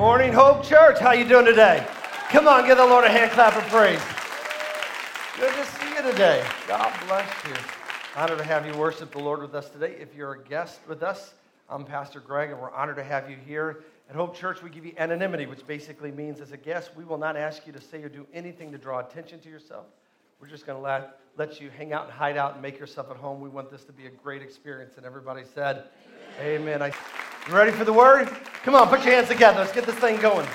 Morning, Hope Church. How you doing today? Come on, give the Lord a hand clap of praise. Good to see you today. God bless you. Honored to have you worship the Lord with us today. If you're a guest with us, I'm Pastor Greg, and we're honored to have you here. At Hope Church, we give you anonymity, which basically means as a guest, we will not ask you to say or do anything to draw attention to yourself. We're just going to let you hang out and hide out and make yourself at home. We want this to be a great experience. And everybody said, Amen. You ready for the word? Come on, put your hands together. Let's get this thing going.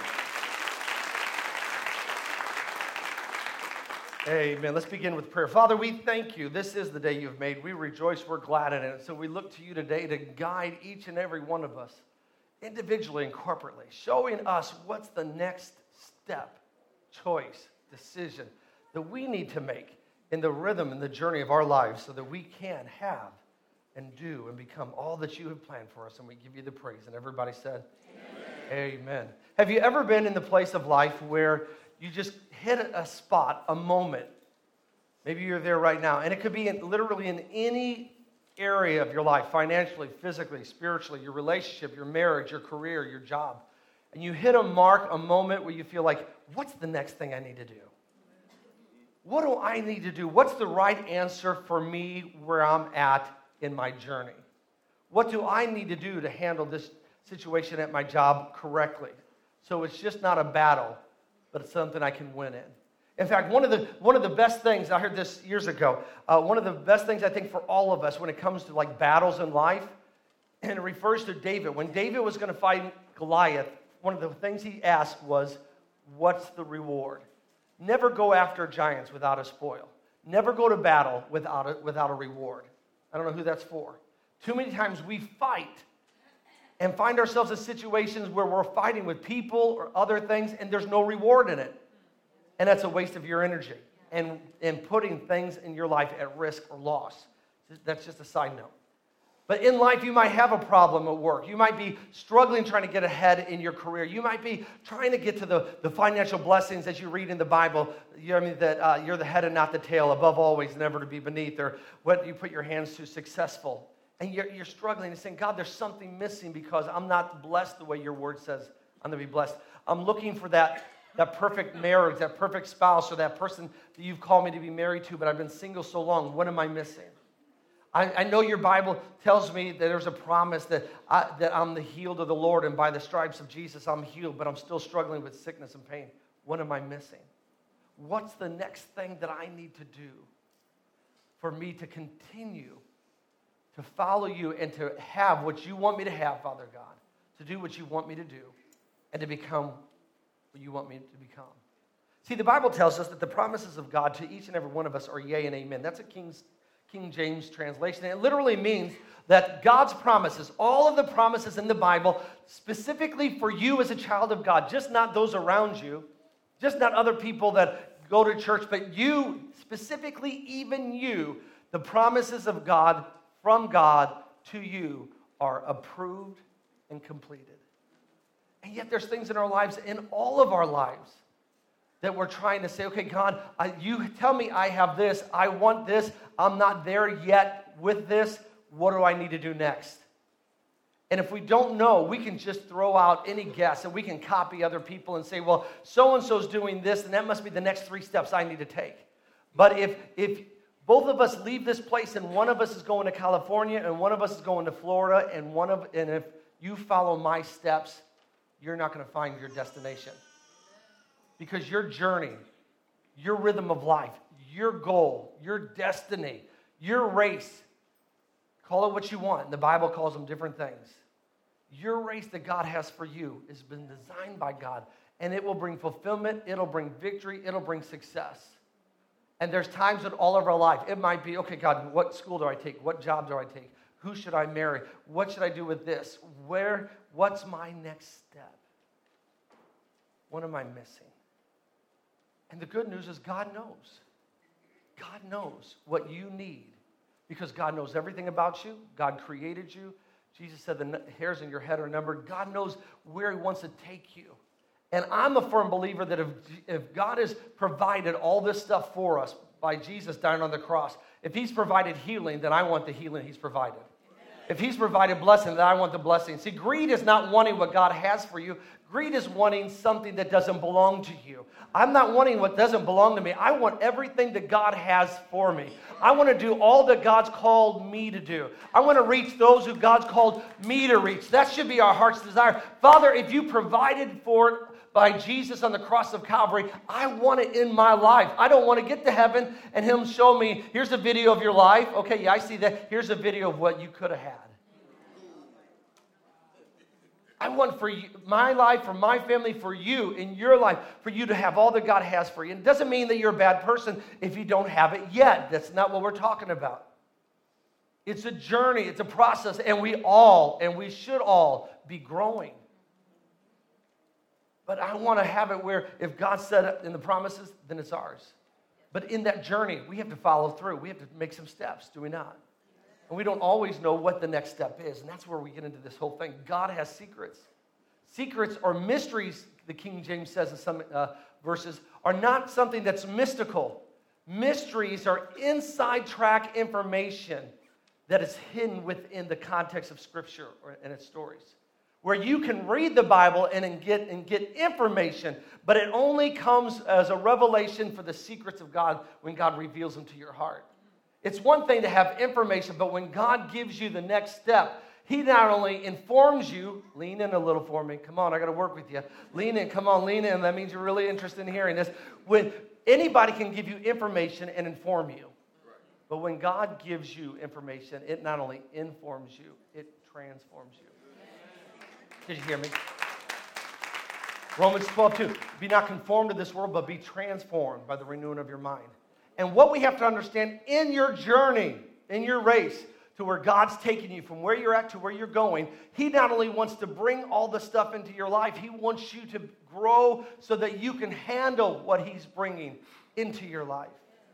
Amen. Let's begin with prayer. Father, we thank you. This is the day you've made. We rejoice. We're glad in it. So we look to you today to guide each and every one of us, individually and corporately, showing us what's the next step, choice, decision that we need to make in the rhythm and the journey of our lives so that we can have and do and become all that you have planned for us. And we give you the praise. And everybody said, Amen. Amen. Have you ever been in the place of life where you just hit a spot, a moment? Maybe you're there right now. And it could be literally in any area of your life, financially, physically, spiritually, your relationship, your marriage, your career, your job. And you hit a mark, a moment where you feel like, what's the next thing I need to do? What do I need to do? What's the right answer for me where I'm at in my journey? What do I need to do to handle this situation at my job correctly? So it's just not a battle, but it's something I can win in. In fact, one of the best things, I heard this years ago, one of the best things I think for all of us when it comes to like battles in life, and it refers to David. When David was going to fight Goliath, one of the things he asked was, what's the reward? Never go after giants without a spoil. Never go to battle without a reward. I don't know who that's for. Too many times we fight and find ourselves in situations where we're fighting with people or other things and there's no reward in it. And that's a waste of your energy and putting things in your life at risk or loss. That's just a side note. But in life, you might have a problem at work. You might be struggling trying to get ahead in your career. You might be trying to get to the financial blessings as you read in the Bible. That you're the head and not the tail, above always, never to be beneath, or what you put your hands to, successful. And you're struggling and saying, God, there's something missing because I'm not blessed the way your word says I'm going to be blessed. I'm looking for that perfect marriage, that perfect spouse, or that person that you've called me to be married to, but I've been single so long. What am I missing? I know your Bible tells me that there's a promise that I'm the healed of the Lord, and by the stripes of Jesus I'm healed, but I'm still struggling with sickness and pain. What am I missing? What's the next thing that I need to do for me to continue to follow you and to have what you want me to have, Father God, to do what you want me to do, and to become what you want me to become? See, the Bible tells us that the promises of God to each and every one of us are yea and amen. That's a King James translation. And it literally means that God's promises, all of the promises in the Bible, specifically for you as a child of God, just not those around you, just not other people that go to church, but you, specifically even you, the promises of God, from God to you, are approved and completed. And yet there's things in our lives, in all of our lives, that we're trying to say, okay, God, you tell me I have this, I want this, I'm not there yet with this, what do I need to do next? And if we don't know, we can just throw out any guess, and we can copy other people and say, well, so-and-so's doing this, and that must be the next 3 steps I need to take. But if both of us leave this place, and one of us is going to California, and one of us is going to Florida, and if you follow my steps, you're not going to find your destination. Because your journey, your rhythm of life, your goal, your destiny, your race, call it what you want. The Bible calls them different things. Your race that God has for you has been designed by God, and it will bring fulfillment, it'll bring victory, it'll bring success. And there's times in all of our life, it might be, okay, God, what school do I take? What job do I take? Who should I marry? What should I do with this? What's my next step? What am I missing? And the good news is God knows. God knows what you need because God knows everything about you. God created you. Jesus said the hairs in your head are numbered. God knows where he wants to take you. And I'm a firm believer that if God has provided all this stuff for us by Jesus dying on the cross, if he's provided healing, then I want the healing he's provided. If he's provided blessing, then I want the blessing. See, greed is not wanting what God has for you. Greed is wanting something that doesn't belong to you. I'm not wanting what doesn't belong to me. I want everything that God has for me. I want to do all that God's called me to do. I want to reach those who God's called me to reach. That should be our heart's desire. Father, if you provided for it by Jesus on the cross of Calvary, I want it in my life. I don't want to get to heaven and him show me, here's a video of your life. Okay, yeah, I see that. Here's a video of what you could have had. I want for you, my life, for my family, for you, in your life, for you to have all that God has for you. And it doesn't mean that you're a bad person if you don't have it yet. That's not what we're talking about. It's a journey. It's a process. And we should all be growing. But I want to have it where if God said it in the promises, then it's ours. But in that journey, we have to follow through. We have to make some steps, do we not? And we don't always know what the next step is. And that's where we get into this whole thing. God has secrets. Secrets or mysteries, the King James says in some verses, are not something that's mystical. Mysteries are inside track information that is hidden within the context of Scripture and its stories. Where you can read the Bible and get information, but it only comes as a revelation for the secrets of God when God reveals them to your heart. It's one thing to have information, but when God gives you the next step, he not only informs you, lean in a little for me, come on, I got to work with you. Lean in, come on, lean in, that means you're really interested in hearing this. When anybody can give you information and inform you, but when God gives you information, it not only informs you, it transforms you. Did you hear me? Romans 12:2. Be not conformed to this world, but be transformed by the renewing of your mind. And what we have to understand in your journey, in your race, to where God's taking you from where you're at to where you're going, he not only wants to bring all the stuff into your life, he wants you to grow so that you can handle what he's bringing into your life.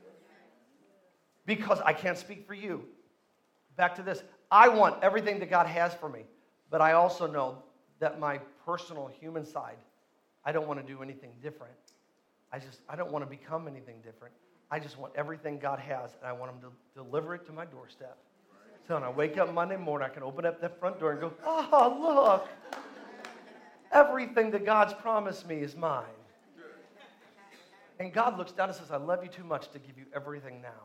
Because I can't speak for you. Back to this. I want everything that God has for me, but I also know that my personal human side, I don't want to do anything different. I don't want to become anything different. I just want everything God has, and I want him to deliver it to my doorstep. So when I wake up Monday morning, I can open up that front door and go, oh, look. Everything that God's promised me is mine. And God looks down and says, I love you too much to give you everything now.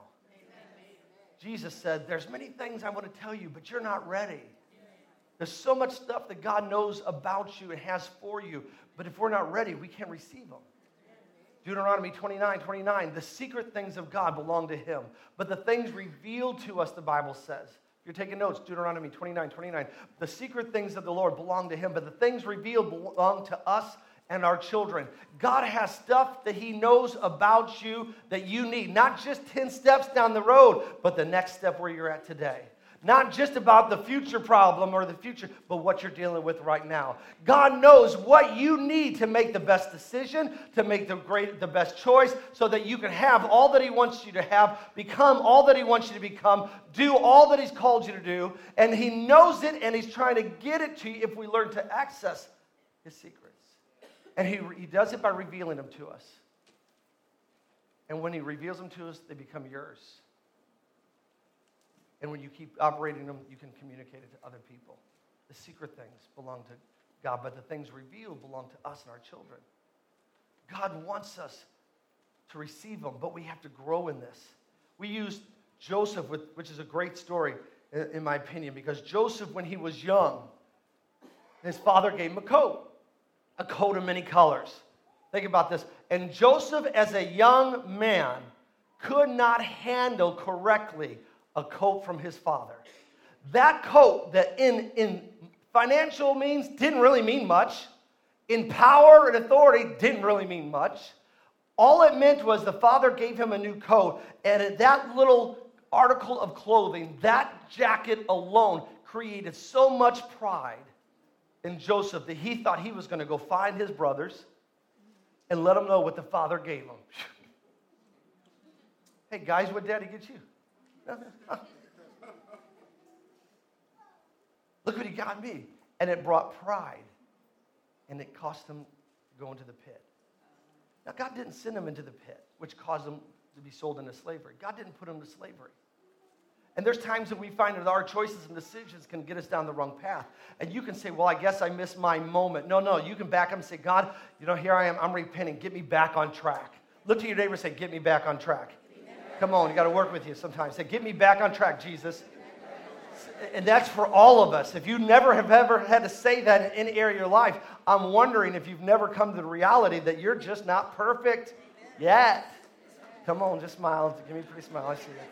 Jesus said, there's many things I want to tell you, but you're not ready. There's so much stuff that God knows about you and has for you, but if we're not ready, we can't receive them. Deuteronomy 29:29, the secret things of God belong to him, but the things revealed to us, the Bible says. If you're taking notes, Deuteronomy 29:29, the secret things of the Lord belong to him, but the things revealed belong to us and our children. God has stuff that he knows about you that you need, not just 10 steps down the road, but the next step where you're at today. Not just about the future problem or the future, but what you're dealing with right now. God knows what you need to make the best decision, to make the best choice, so that you can have all that he wants you to have, become all that he wants you to become, do all that he's called you to do, and he knows it, and he's trying to get it to you if we learn to access his secrets. And he does it by revealing them to us. And when he reveals them to us, they become yours. And when you keep operating them, you can communicate it to other people. The secret things belong to God, but the things revealed belong to us and our children. God wants us to receive them, but we have to grow in this. We used Joseph, which is a great story, in my opinion, because Joseph, when he was young, his father gave him a coat of many colors. Think about this. And Joseph, as a young man, could not handle correctly a coat from his father. That coat that in financial means didn't really mean much. In power and authority didn't really mean much. All it meant was the father gave him a new coat, and that little article of clothing, that jacket alone, created so much pride in Joseph that he thought he was going to go find his brothers and let them know what the father gave him. Hey guys, what daddy get you? Look what he got me. And it brought pride. And it cost him to go into the pit. Now, God didn't send him into the pit, which caused him to be sold into slavery. God didn't put him to slavery. And there's times that we find that our choices and decisions can get us down the wrong path. And you can say, well, I guess I missed my moment. No, you can back up and say, God, here I am. I'm repenting. Get me back on track. Look to your neighbor and say, get me back on track. Come on, you got to work with you sometimes. Say, get me back on track, Jesus. And that's for all of us. If you never have ever had to say that in any area of your life, I'm wondering if you've never come to the reality that you're just not perfect yet. Come on, just smile. Give me a pretty smile. I see it.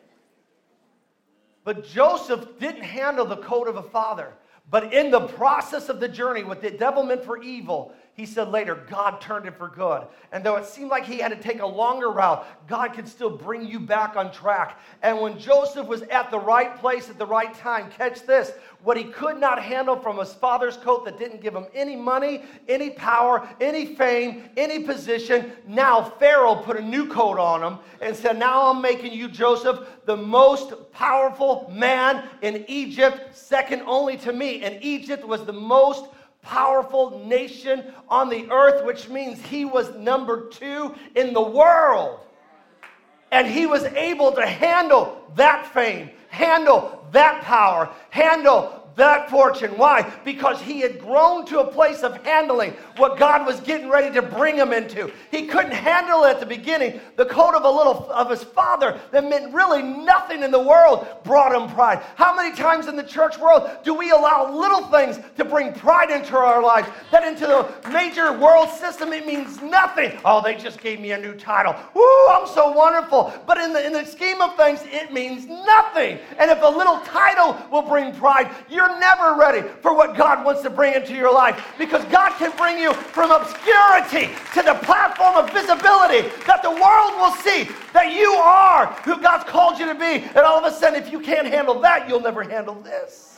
But Joseph didn't handle the code of a father. But in the process of the journey, what the devil meant for evil, he said later, God turned it for good. And though it seemed like he had to take a longer route, God can still bring you back on track. And when Joseph was at the right place at the right time, catch this, what he could not handle from his father's coat that didn't give him any money, any power, any fame, any position, now Pharaoh put a new coat on him and said, now I'm making you, Joseph, the most powerful man in Egypt, second only to me. And Egypt was the most powerful nation on the earth, which means he was number 2 in the world. And he was able to handle that fame, handle that power, handle that fortune. Why? Because he had grown to a place of handling what God was getting ready to bring him into. He couldn't handle it at the beginning. The coat of his father that meant really nothing in the world brought him pride. How many times in the church world do we allow little things to bring pride into our lives? That into the major world system it means nothing. Oh, they just gave me a new title. Woo, I'm so wonderful. But in the scheme of things, it means nothing. And if a little title will bring pride, you're never ready for what God wants to bring into your life, because God can bring you from obscurity to the platform of visibility that the world will see that you are who God's called you to be. And all of a sudden, if you can't handle that, you'll never handle this.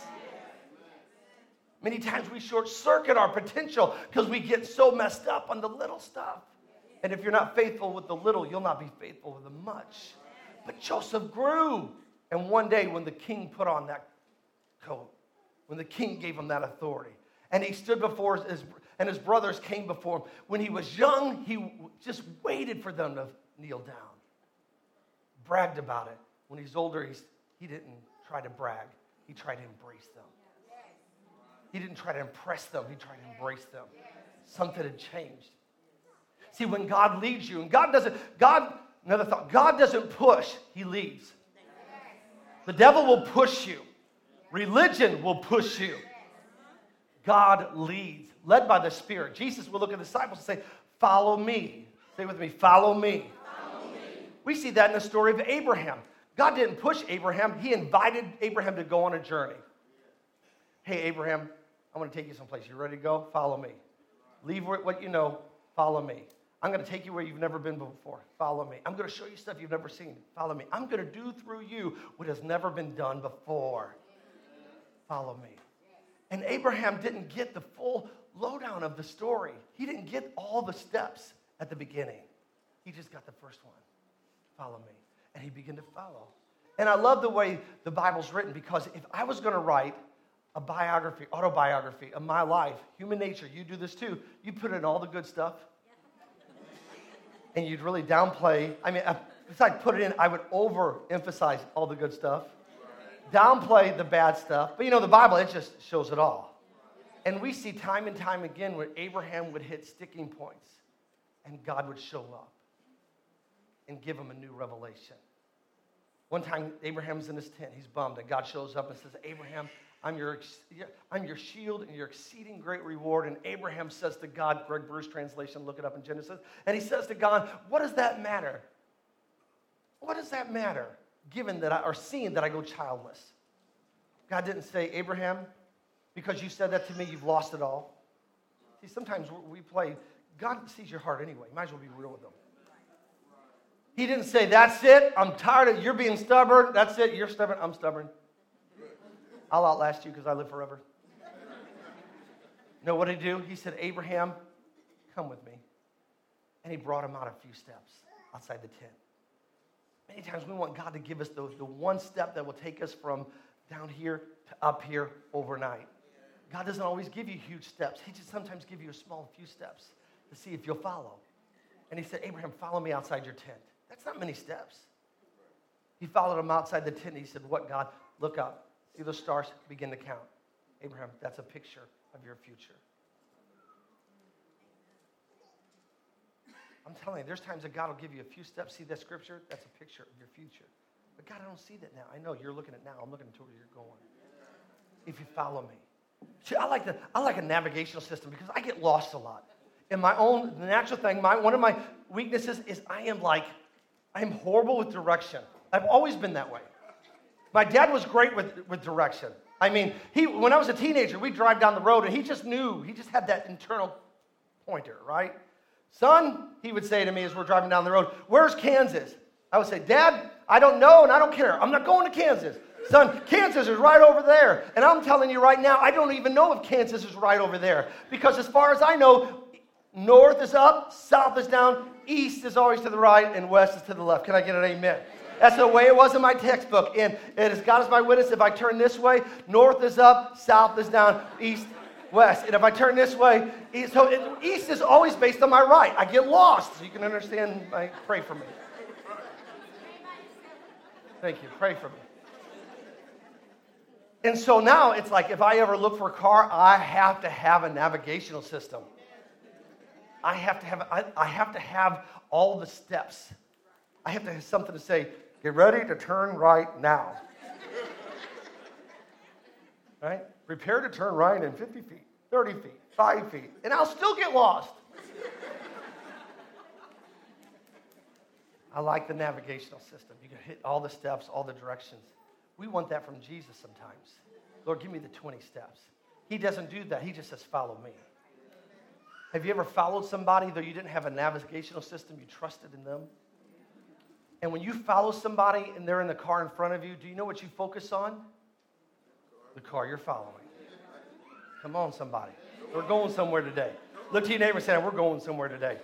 Many times we short circuit our potential because we get so messed up on the little stuff. And if you're not faithful with the little, you'll not be faithful with the much. But Joseph grew. And one day when the king put on that coat, when the king gave him that authority, and he stood before his brothers came before him. When he was young, he just waited for them to kneel down. Bragged about it. When he's older, he didn't try to brag. He tried to embrace them. He didn't try to impress them. He tried to embrace them. Something had changed. See, when God leads you, and another thought, God doesn't push, he leads. The devil will push you. Religion will push you. God leads, led by the Spirit. Jesus will look at the disciples and say, follow me. Say with me, follow me. Follow me. We see that in the story of Abraham. God didn't push Abraham. He invited Abraham to go on a journey. Hey, Abraham, I want to take you someplace. You ready to go? Follow me. Leave what you know. Follow me. I'm going to take you where you've never been before. Follow me. I'm going to show you stuff you've never seen. Follow me. I'm going to do through you what has never been done before. Follow me. And Abraham didn't get the full lowdown of the story. He didn't get all the steps at the beginning. He just got the first one. Follow me. And he began to follow. And I love the way the Bible's written, because if I was going to write a autobiography of my life, human nature, you do this too, you put in all the good stuff. And you'd really downplay, besides put it in, I would overemphasize all the good stuff. Downplay the bad stuff. But the Bible, it just shows it all. And we see time and time again where Abraham would hit sticking points and God would show up and give him a new revelation. One time, Abraham's in his tent. He's bummed, and God shows up and says, Abraham, I'm your shield and your exceeding great reward. And Abraham says to God, Greg Bruce translation, look it up in Genesis, and he says to God, what does that matter? What does that matter, given that seeing that I go childless? God didn't say, Abraham, because you said that to me, you've lost it all. See, sometimes we play, God sees your heart anyway. You might as well be real with him. He didn't say, that's it, I'm tired of you're being stubborn. That's it, you're stubborn, I'm stubborn. I'll outlast you because I live forever. No, what did he do? He said, Abraham, come with me. And he brought him out a few steps outside the tent. Many times we want God to give us the one step that will take us from down here to up here overnight. God doesn't always give you huge steps. He just sometimes gives you a small few steps to see if you'll follow. And he said, Abraham, follow me outside your tent. That's not many steps. He followed him outside the tent. He said, what, God? Look up. See those stars? Begin to count. Abraham, that's a picture of your future. I'm telling you, there's times that God will give you a few steps. See that scripture? That's a picture of your future. But God, I don't see that now. I know you're looking at now. I'm looking to where you're going. If you follow me. See, I like a navigational system because I get lost a lot. In my own natural thing, one of my weaknesses is I am horrible with direction. I've always been that way. My dad was great with direction. I mean, when I was a teenager, we'd drive down the road, and he just knew. He just had that internal pointer, right? Son, he would say to me as we're driving down the road, where's Kansas? I would say, Dad, I don't know, and I don't care. I'm not going to Kansas. Son, Kansas is right over there. And I'm telling you right now, I don't even know if Kansas is right over there. Because as far as I know, north is up, south is down, east is always to the right, and west is to the left. Can I get an amen? That's the way it was in my textbook. And it is God is my witness. If I turn this way, north is up, south is down, east, west. And if I turn this way, east is always based on my right. I get lost. So you can understand. Pray for me. Thank you. Pray for me. And so now it's like if I ever look for a car, I have to have a navigational system. I have to have all the steps. I have to have something to say, get ready to turn right now. Right? Prepare to turn right in 50 feet, 30 feet, 5 feet, and I'll still get lost. I like the navigational system. You can hit all the steps, all the directions. We want that from Jesus sometimes. Lord, give me the 20 steps. He doesn't do that. He just says, follow me. Have you ever followed somebody, though you didn't have a navigational system, you trusted in them? And when you follow somebody and they're in the car in front of you, do you know what you focus on? The car you're following. Come on, somebody. We're going somewhere today. Look to your neighbor and say, we're going somewhere today.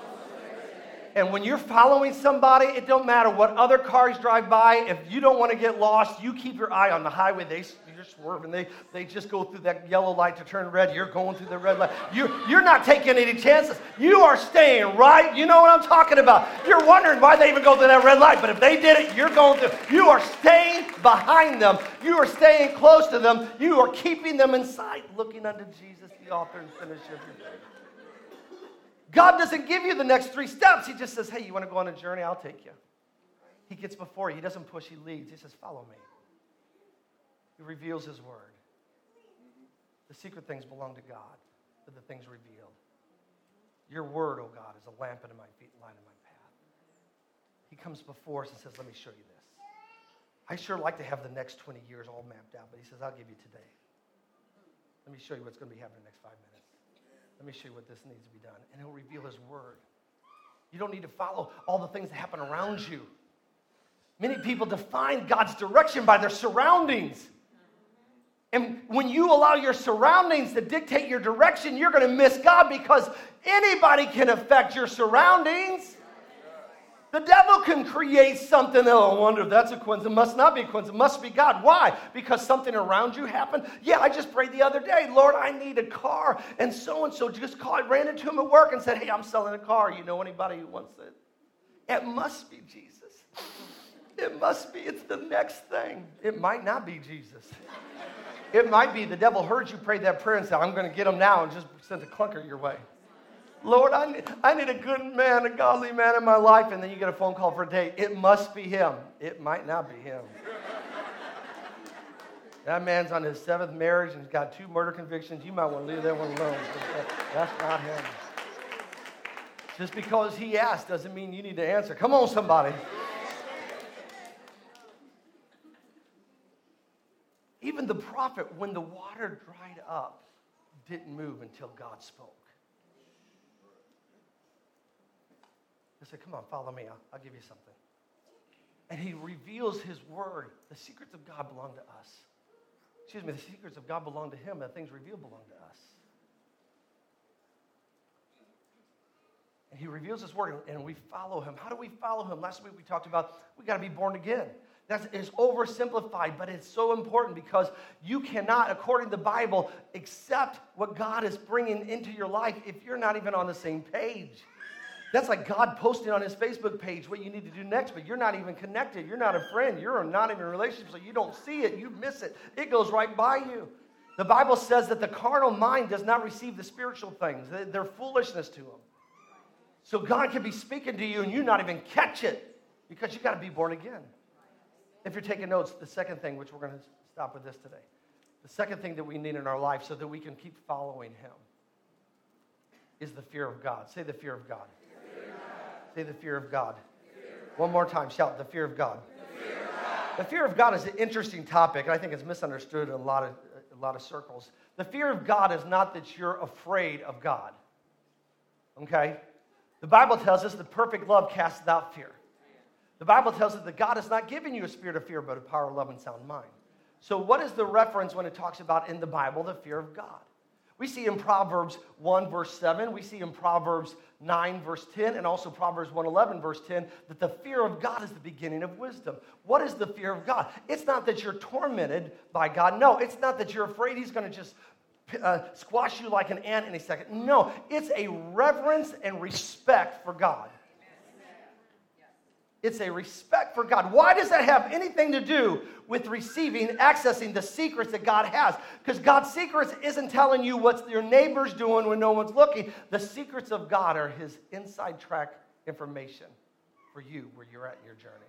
And when you're following somebody, it don't matter what other cars drive by. If you don't want to get lost, you keep your eye on the highway. You're swerving. They just go through that yellow light to turn red. You're going through the red light. You're not taking any chances. You are staying right. You know what I'm talking about. You're wondering why they even go through that red light. But if they did it, you're going through. You are staying behind them. You are staying close to them. You are keeping them in sight, looking unto Jesus, the author and finisher of your faith. God doesn't give you the next 3 steps. He just says, hey, you want to go on a journey? I'll take you. He gets before you. He doesn't push. He leads. He says, follow me. He reveals his word. The secret things belong to God, but the things revealed. Your word, oh God, is a lamp unto my feet and light in my path. He comes before us and says, let me show you this. I sure like to have the next 20 years all mapped out, but he says, I'll give you today. Let me show you what's going to be happening in the next 5 minutes. Let me show you what this needs to be done. And he'll reveal his word. You don't need to follow all the things that happen around you. Many people define God's direction by their surroundings. And when you allow your surroundings to dictate your direction, you're going to miss God because anybody can affect your surroundings. The devil can create something. Oh, I wonder if that's a coincidence. It must not be a coincidence. It must be God. Why? Because something around you happened? Yeah, I just prayed the other day. Lord, I need a car. And so just called. I ran into him at work and said, hey, I'm selling a car. You know anybody who wants it? It must be Jesus. It must be. It's the next thing. It might not be Jesus. It might be the devil heard you pray that prayer and said, I'm going to get him now, and just sent a clunker your way. Lord, I need a good man, a godly man in my life, and then you get a phone call for a date. It must be him. It might not be him. That man's on his 7th marriage and he's got 2 murder convictions. You might want to leave that one alone. That's not him. Just because he asked doesn't mean you need to answer. Come on, somebody. Even the prophet, when the water dried up, didn't move until God spoke. He said, come on, follow me. I'll give you something. And he reveals his word. The secrets of God belong to us. Excuse me, the secrets of God belong to him. The things revealed belong to us. And he reveals his word, and we follow him. How do we follow him? Last week we talked about we got to be born again. That is oversimplified, but it's so important because you cannot, according to the Bible, accept what God is bringing into your life if you're not even on the same page. That's like God posting on his Facebook page what you need to do next, but you're not even connected. You're not a friend. You're not even in a relationship, so you don't see it. You miss it. It goes right by you. The Bible says that the carnal mind does not receive the spiritual things. They're foolishness to them. So God can be speaking to you and you not even catch it because you got to be born again. If you're taking notes, the second thing, which we're going to stop with this today, the second thing that we need in our life so that we can keep following him is the fear of God. Say the fear of God. Say the fear of God. One more time, shout the fear of God. The fear of God is an interesting topic, and I think it's misunderstood in a lot of circles. The fear of God is not that you're afraid of God. Okay? The Bible tells us that perfect love casts out fear. The Bible tells us that God has not given you a spirit of fear, but a power of love and sound mind. So what is the reference when it talks about in the Bible the fear of God? We see in Proverbs 1, verse 7. We see in Proverbs 9, verse 10, and also Proverbs 1:11, verse 10, that the fear of God is the beginning of wisdom. What is the fear of God? It's not that you're tormented by God. No, it's not that you're afraid he's going to just squash you like an ant in a second. No, it's a reverence and respect for God. It's a respect for God. Why does that have anything to do with receiving, accessing the secrets that God has? Because God's secrets isn't telling you what your neighbor's doing when no one's looking. The secrets of God are his inside track information for you where you're at in your journey.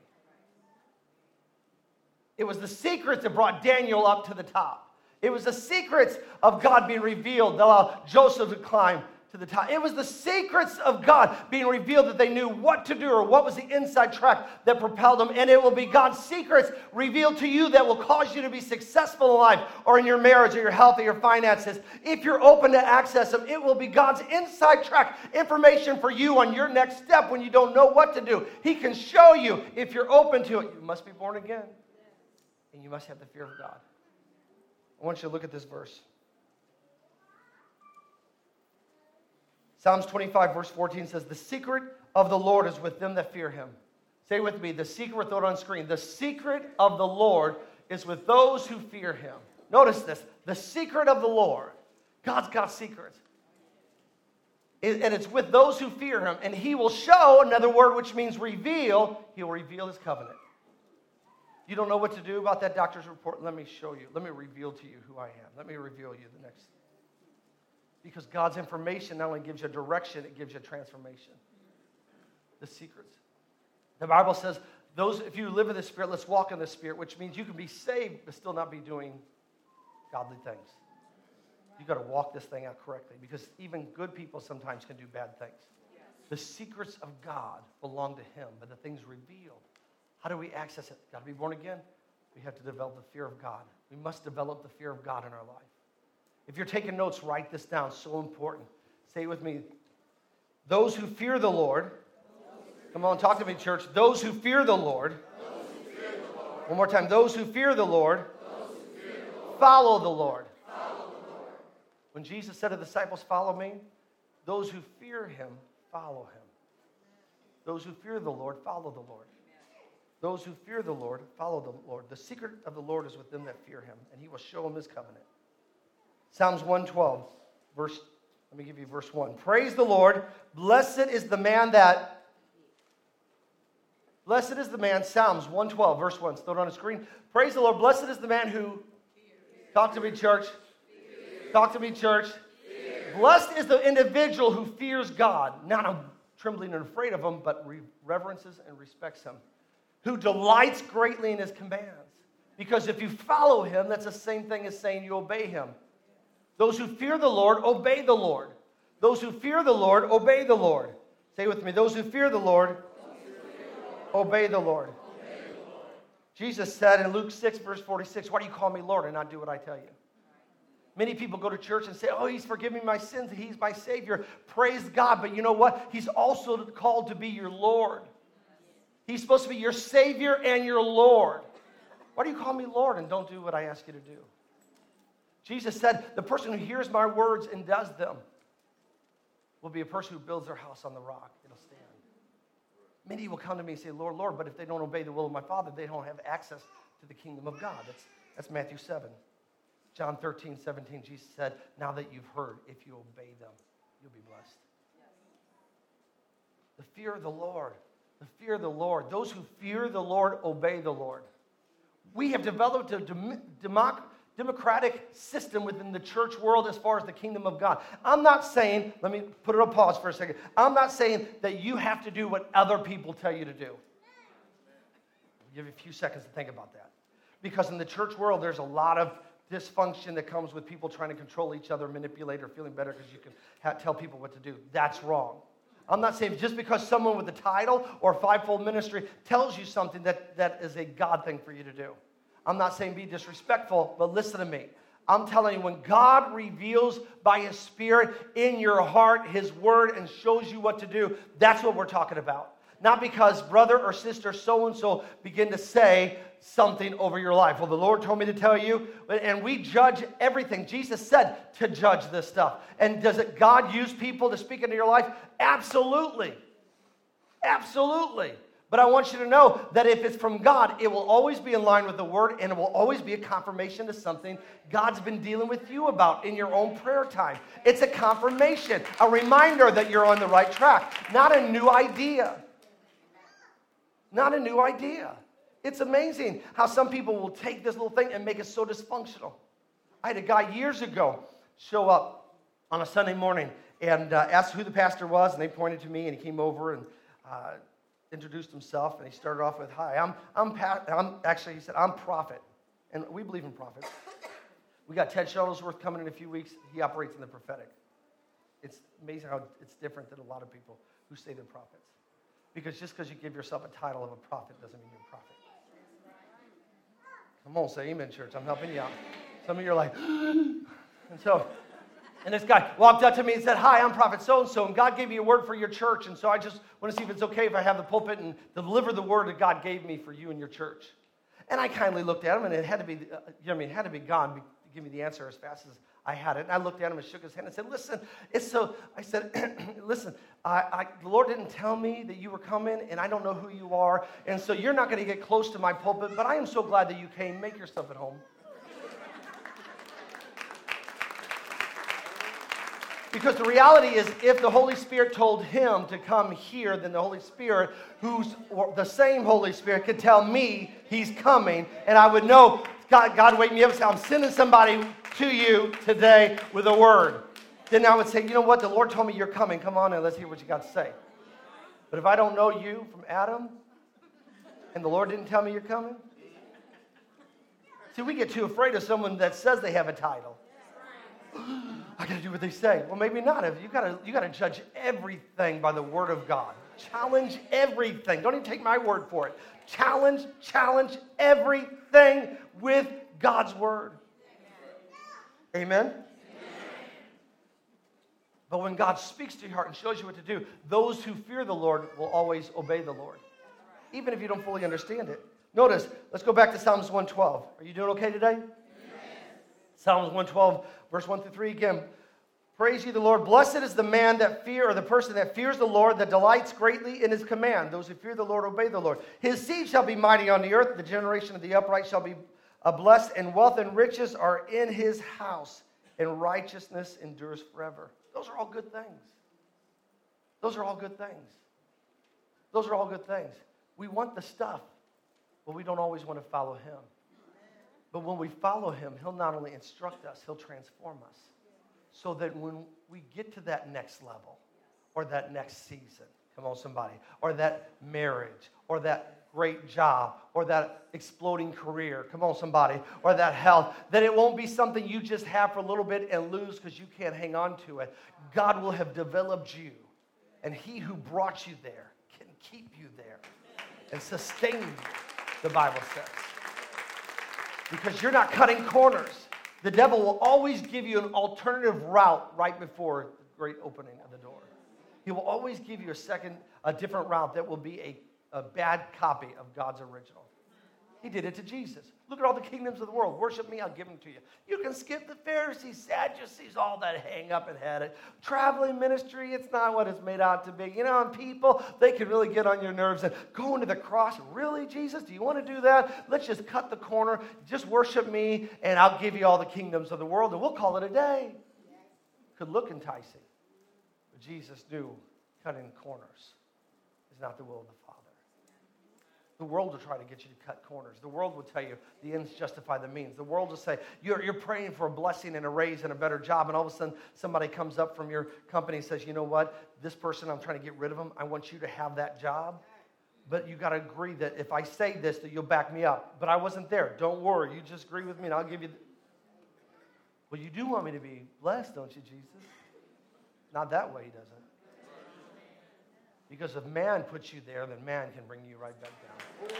It was the secrets that brought Daniel up to the top. It was the secrets of God being revealed that allowed Joseph to climb to the top. It was the secrets of God being revealed that they knew what to do or what was the inside track that propelled them. And it will be God's secrets revealed to you that will cause you to be successful in life or in your marriage or your health or your finances. If you're open to access them, it will be God's inside track information for you on your next step when you don't know what to do. He can show you if you're open to it. You must be born again. And you must have the fear of God. I want you to look at this verse. Psalms 25, verse 14 says, the secret of the Lord is with them that fear him. Say with me, the secret, throw it on screen. The secret of the Lord is with those who fear him. Notice this, the secret of the Lord. God's got secrets. And it's with those who fear him. And he will show, another word which means reveal, he will reveal his covenant. You don't know what to do about that doctor's report? Let me show you. Let me reveal to you who I am. Let me reveal you the next. Because God's information not only gives you direction, it gives you transformation. The secrets. The Bible says, if you live in the Spirit, let's walk in the Spirit, which means you can be saved but still not be doing godly things. You've got to walk this thing out correctly because even good people sometimes can do bad things. The secrets of God belong to him, but the things revealed. How do we access it? Got to be born again. We have to develop the fear of God. We must develop the fear of God in our life. If you're taking notes, write this down. So important. Say it with me. Those who fear the Lord. Come on, talk to me, church. Those who fear the Lord. One more time. Those who fear the Lord. Follow the Lord. When Jesus said to the disciples, follow me, those who fear him, follow him. Those who fear the Lord, follow the Lord. Those who fear the Lord, follow the Lord. The secret of the Lord is with them that fear him, and he will show them his covenant. Psalms 112, let me give you verse 1. Praise the Lord. Blessed is the man, Psalms 112, verse 1. Throw it on the screen. Praise the Lord. Blessed is the man who, talk to me, church. Talk to me, church. Blessed is the individual who fears God, not trembling and afraid of him, but reverences and respects him, who delights greatly in his commands. Because if you follow him, that's the same thing as saying you obey him. Those who fear the Lord, obey the Lord. Those who fear the Lord, obey the Lord. Say with me, those who fear the Lord, obey the Lord. Jesus said in Luke 6, verse 46, why do you call me Lord and not do what I tell you? Many people go to church and say, oh, he's forgiven my sins. He's my Savior. Praise God. But you know what? He's also called to be your Lord. He's supposed to be your Savior and your Lord. Why do you call me Lord and don't do what I ask you to do? Jesus said, the person who hears my words and does them will be a person who builds their house on the rock. It'll stand. Many will come to me and say, Lord, Lord, but if they don't obey the will of my Father, they don't have access to the kingdom of God. That's Matthew 7. John 13, 17, Jesus said, now that you've heard, if you obey them, you'll be blessed. The fear of the Lord. The fear of the Lord. Those who fear the Lord obey the Lord. We have developed a democratic system within the church world as far as the kingdom of God. I'm not saying, let me put it on pause for a second. I'm not saying that you have to do what other people tell you to do. I'll give you a few seconds to think about that. Because in the church world, there's a lot of dysfunction that comes with people trying to control each other, manipulate, or feeling better because you can tell people what to do. That's wrong. I'm not saying just because someone with a title or fivefold ministry tells you something that is a God thing for you to do. I'm not saying be disrespectful, but listen to me. I'm telling you, when God reveals by His Spirit in your heart His Word and shows you what to do, that's what we're talking about. Not because brother or sister so-and-so begin to say something over your life. Well, the Lord told me to tell you, and we judge everything. Jesus said to judge this stuff. And does God use people to speak into your life? Absolutely. Absolutely. But I want you to know that if it's from God, it will always be in line with the Word, and it will always be a confirmation to something God's been dealing with you about in your own prayer time. It's a confirmation, a reminder that you're on the right track, not a new idea. Not a new idea. It's amazing how some people will take this little thing and make it so dysfunctional. I had a guy years ago show up on a Sunday morning and asked who the pastor was, and they pointed to me, and he came over and introduced himself, and he started off with, "Hi, actually," he said, "I'm prophet," and we believe in prophets. We got Ted Shuttlesworth coming in a few weeks. He operates in the prophetic. It's amazing how it's different than a lot of people who say they're prophets. Because just because you give yourself a title of a prophet doesn't mean you're a prophet. Come on, say amen, church. I'm helping you out. Some of you are like, and this guy walked up to me and said, "Hi, I'm prophet so-and-so, and God gave me a word for your church, and so I just want to see if it's okay if I have the pulpit and deliver the word that God gave me for you and your church." And I kindly looked at him, and it had to be, it had to be God to give me the answer as fast as I had it. And I looked at him and shook his hand and said, "Listen, I said, listen, the Lord didn't tell me that you were coming, and I don't know who you are, and so you're not going to get close to my pulpit, but I am so glad that you came. Make yourself at home." Because the reality is, if the Holy Spirit told him to come here, then the Holy Spirit, who's the same Holy Spirit, could tell me He's coming, and I would know, God wake me up and say, "I'm sending somebody to you today with a word." Then I would say, "You know what? The Lord told me you're coming. Come on and let's hear what you got to say." But if I don't know you from Adam, and the Lord didn't tell me you're coming, see, we get too afraid of someone that says they have a title. I got to do what they say. Well, maybe not. You got to judge everything by the Word of God. Challenge everything. Don't even take my word for it. Challenge everything with God's Word. Amen? But when God speaks to your heart and shows you what to do, those who fear the Lord will always obey the Lord, even if you don't fully understand it. Notice, let's go back to Psalms 112. Are you doing okay today? Psalms 112, verse 1 through 3 again. "Praise ye the Lord. Blessed is the man that or the person that fears the Lord, that delights greatly in His command. Those who fear the Lord obey the Lord. His seed shall be mighty on the earth. The generation of the upright shall be blessed, and wealth and riches are in His house, and righteousness endures forever." Those are all good things. Those are all good things. Those are all good things. We want the stuff, but we don't always want to follow Him. But when we follow Him, He'll not only instruct us, He'll transform us. So that when we get to that next level, or that next season, come on somebody, or that marriage, or that great job, or that exploding career, come on somebody, or that health, that it won't be something you just have for a little bit and lose because you can't hang on to it. God will have developed you, and He who brought you there can keep you there and sustain you, the Bible says. Because you're not cutting corners. The devil will always give you an alternative route right before the great opening of the door. He will always give you a different route that will be a bad copy of God's original. He did it to Jesus. Look at all the kingdoms of the world. Worship me, I'll give them to you. You can skip the Pharisees, Sadducees, all that hang up and had it. Traveling ministry, it's not what it's made out to be. And people, they can really get on your nerves. And going to the cross, really, Jesus? Do you want to do that? Let's just cut the corner. Just worship me, and I'll give you all the kingdoms of the world, and we'll call it a day. Could look enticing. But Jesus knew cutting corners is not the will of the Father. The world will try to get you to cut corners. The world will tell you the ends justify the means. The world will say, you're praying for a blessing and a raise and a better job, and all of a sudden somebody comes up from your company and says, you know what, this person, I'm trying to get rid of them. I want you to have that job. But you got to agree that if I say this, that you'll back me up. But I wasn't there. Don't worry. You just agree with me, and I'll give you... Well, you do want me to be blessed, don't you, Jesus? Not that way, he doesn't. Because if man puts you there, then man can bring you right back down.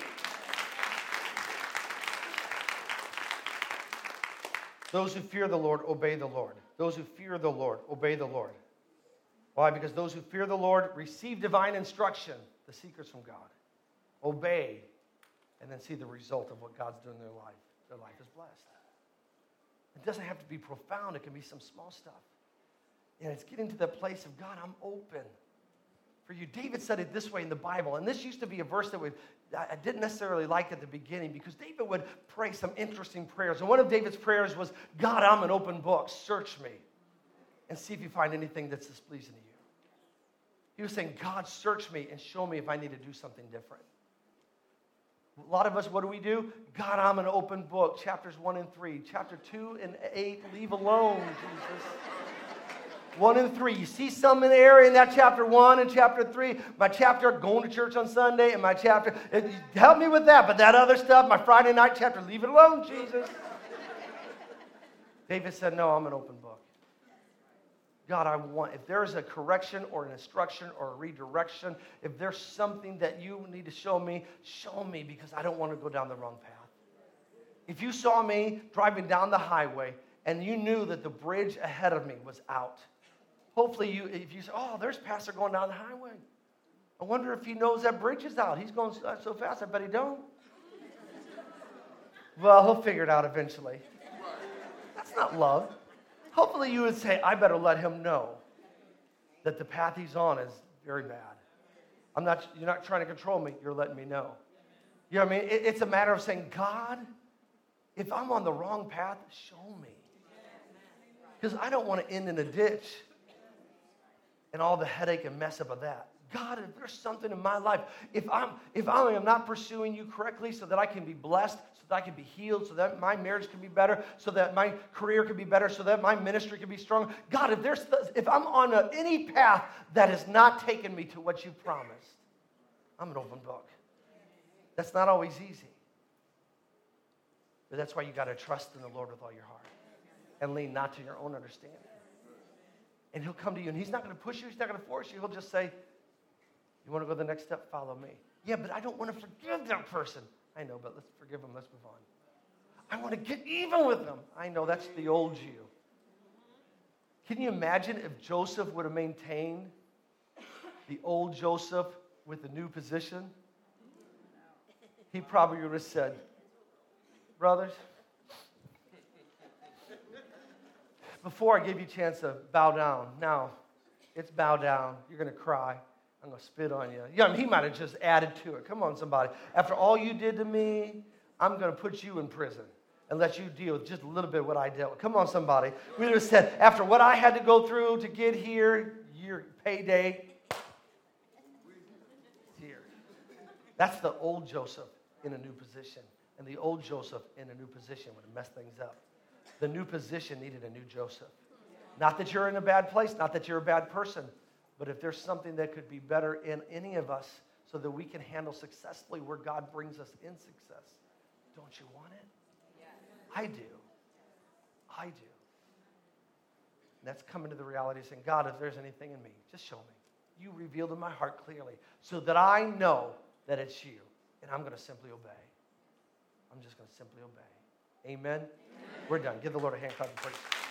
Those who fear the Lord, obey the Lord. Those who fear the Lord, obey the Lord. Why? Because those who fear the Lord receive divine instruction, the secrets from God. Obey, and then see the result of what God's doing in their life. Their life is blessed. It doesn't have to be profound. It can be some small stuff. And it's getting to the place of, God, I'm open for you. David said it this way in the Bible, and this used to be a verse that I didn't necessarily like at the beginning, because David would pray some interesting prayers. And one of David's prayers was, God, I'm an open book. Search me and see if you find anything that's displeasing to you. He was saying, God, search me and show me if I need to do something different. A lot of us, what do? God, I'm an open book. Chapters 1 and 3. Chapter 2 and 8, leave alone, Jesus. 1 and 3. You see some in the area in that chapter 1 and chapter 3. My chapter, going to church on Sunday, and my chapter, help me with that. But that other stuff, my Friday night chapter, leave it alone, Jesus. David said, no, I'm an open book. God, I want, if there's a correction or an instruction or a redirection, if there's something that you need to show me, because I don't want to go down the wrong path. If you saw me driving down the highway and you knew that the bridge ahead of me was out, hopefully if you say, oh, there's Pastor going down the highway. I wonder if he knows that bridge is out. He's going so fast, I bet he don't. Well, he'll figure it out eventually. That's not love. Hopefully you would say, I better let him know that the path he's on is very bad. You're not trying to control me. You're letting me know. You know what I mean? It's a matter of saying, God, if I'm on the wrong path, show me. Because I don't want to end in a ditch and all the headache and mess up of that. God, if there's something in my life, if I am not pursuing you correctly so that I can be blessed, so that I can be healed, so that my marriage can be better, so that my career can be better, so that my ministry can be strong. God, if I'm on any path that has not taken me to what you promised, I'm an open book. That's not always easy. But that's why you got to trust in the Lord with all your heart and lean not to your own understanding. And he'll come to you, and he's not going to push you. He's not going to force you. He'll just say, you want to go the next step? Follow me. Yeah, but I don't want to forgive that person. I know, but let's forgive them. Let's move on. I want to get even with them. I know, that's the old you. Can you imagine if Joseph would have maintained the old Joseph with the new position? He probably would have said, brothers, before I gave you a chance to bow down, now it's bow down. You're going to cry. I'm going to spit on you. Yeah, I mean, he might have just added to it. Come on, somebody. After all you did to me, I'm going to put you in prison and let you deal with just a little bit of what I dealt with. Come on, somebody. We would have said, after what I had to go through to get here, your payday is here. That's the old Joseph in a new position. And the old Joseph in a new position would have messed things up. The new position needed a new Joseph. Not that you're in a bad place, not that you're a bad person, but if there's something that could be better in any of us so that we can handle successfully where God brings us in success, don't you want it? Yes. I do. I do. And that's coming to the reality of saying, God, if there's anything in me, just show me. You revealed in my heart clearly so that I know that it's you. And I'm going to simply obey. I'm just going to simply obey. Amen? Amen. We're done. Give the Lord a hand clap of praise.